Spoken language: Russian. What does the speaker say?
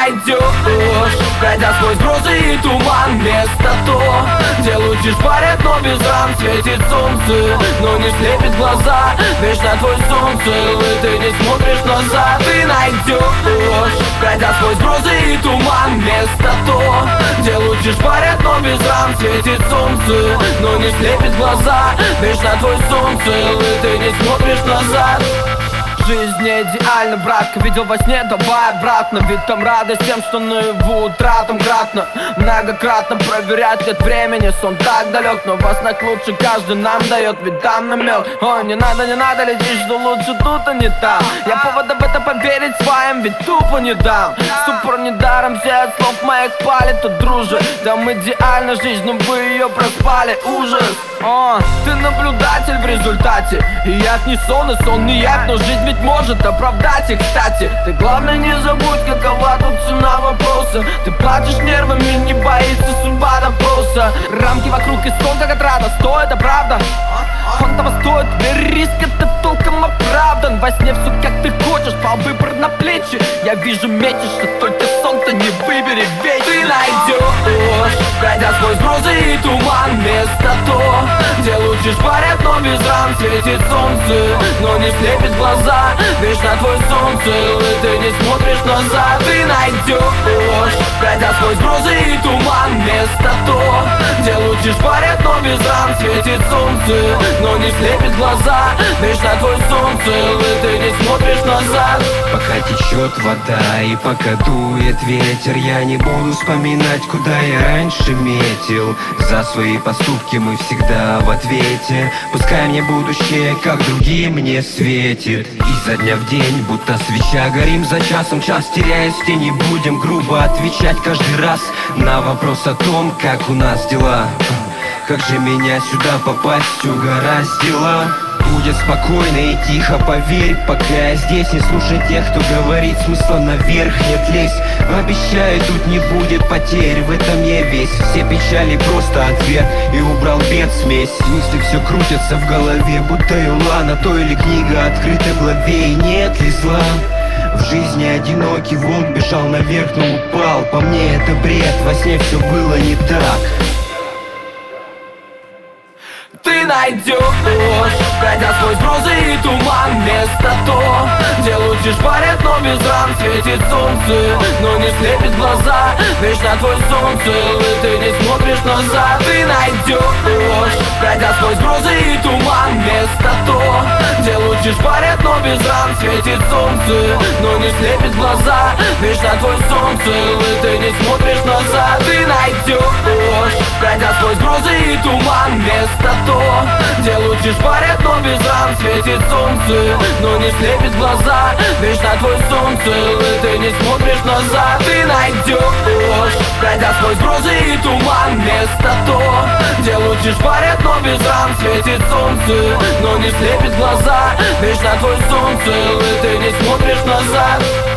найдешь, пройдя сквозь грозы и туман. Место то, где лучи шпарят, но без ран. Светит солнце, но не слепит глаза. Вечно твой сон цел, и ты не смотришь назад. Ты найдешь, пройдя сквозь грозы и туман. Место то, где лучи шпарят, но без ран. Светит солнце, но не слепит глаза. Вечно твой сон цел, и ты не смотришь назад. Жизнь не идеальна, братка, видел во сне, давай обратно. Ведь там радость тем, что наяву утратам кратно. Многократно проверять нет времени, сон так далек. Но во снах лучше каждый нам дает, ведь там намек. Ой, не надо лететь, что лучше тут, а не там. Я повода в это поверить своим, ведь тупо не дам. Ступор недаром, все от слов моих палит. Тут друже, там идеальна жизнь, но вы ее проспали, ужас. Ты наблюдатель в результате, и я не сон, и сон не я, но жизнь ведь может оправдать. И кстати, ты главное не забудь, какова тут цена вопроса. Ты платишь нервами, не боится судьба допроса. Рамки вокруг и сон как отрада, стоит, это правда. Он того стоит, теперь риск это толком оправдан. Во сне все как ты хочешь, по выбор на плечи. Я вижу метишь, что только сон-то не выбери вещи. Ты найдешь, пройдя сквозь грозы и туман. Место то, где лучи шпарят, но без ран. Светит солнце, но не слепит глаза. Вечно твой сон цел, и ты не смотришь назад. Ты найдешь, пройдя сквозь грозы и туман. Место то, где лучи шпарят, но без ран. Светит солнце, но не слепит глаза. Вечно твой сон цел, и ты не смотришь назад. Пока течет вода и пока дует ветер, я не буду вспоминать, куда я раньше метил. За свои поступки мы всегда в ответе. Пускай мне будущее, как другие, мне светит. Изо дня в день, будто свеча, горим за часом. Час теряясь в тени, будем грубо отвечать каждый раз на вопрос о том, как у нас дела. Как же меня сюда попасть угораздило. Будет спокойно и тихо, поверь, пока я здесь. Не слушай тех, кто говорит, смысла наверх нет лезь. Обещаю, тут не будет потерь, в этом я весь. Все печали просто ответ, и убрал бед смесь. Мысли все крутятся в голове, будто юла на той или книга открытой главе. И нет ли зла? В жизни одинокий волк бежал наверх, но упал. По мне это бред, во сне все было не так. Ты найдешь, пройдя сквозь грозы и туман. Место то, где лучи шпарят, но без ран. Светит солнце, но не слепит глаза. Вечно твой сон цел, и ты не смотришь назад. Ты найдешь, пройдя сквозь грозы и туман. Место то, где лучи шпарят, но без ран. Светит солнце, но не слепит глаза. Вечно твой сон цел, и ты не смотришь назад. Ты найдешь, пройдя сквозь грозы и туман. Место то, где лучи шпарят, но без ран. Светит солнце, но не слепит глаза. Вечно твой сон цел, и ты не смотришь назад. Ты найдешь, пройдя сквозь грозы и туман. Место то, где лучи шпарят, но без ран. Светит солнце, но не слепит глаза. Вечно твой сон цел, и ты не смотришь назад.